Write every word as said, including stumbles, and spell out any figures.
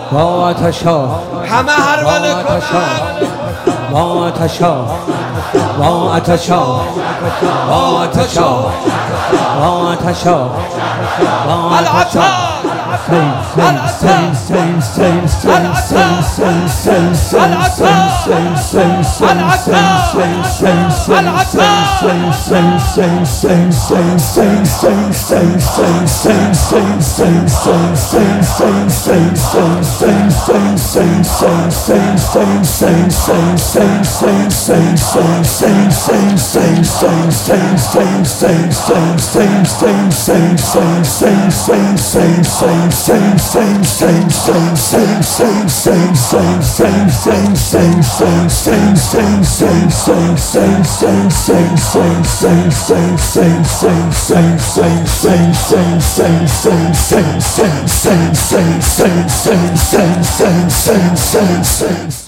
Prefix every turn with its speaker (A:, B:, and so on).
A: با آتشا
B: همه هر ول کنن
A: با آتشا با آتشا با آتشا با آتشا با آتشا Sing, sing, sing, sing, sing, sing, sing, sing, sing, sing.